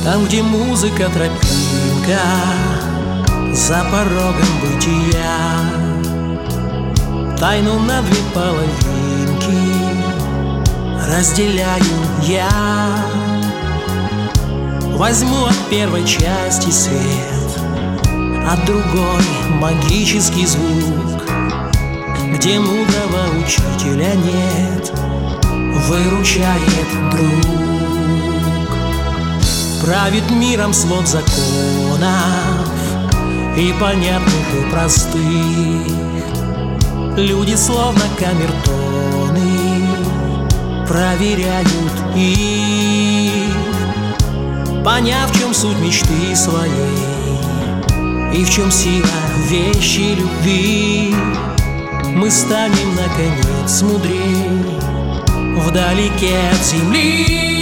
Там, где музыка тропинка за порогом бытия, тайну на две половинки разделяю я. Возьму от первой части свет, от другой магический звук. Где мудрого учителя нет, выручает друг. Правит миром свод законов, и понятных, и простых. Люди словно камертоны проверяют их, поняв, в чем суть мечты своей и в чем сила вещи любви. Мы станем наконец мудрей вдалеке от земли.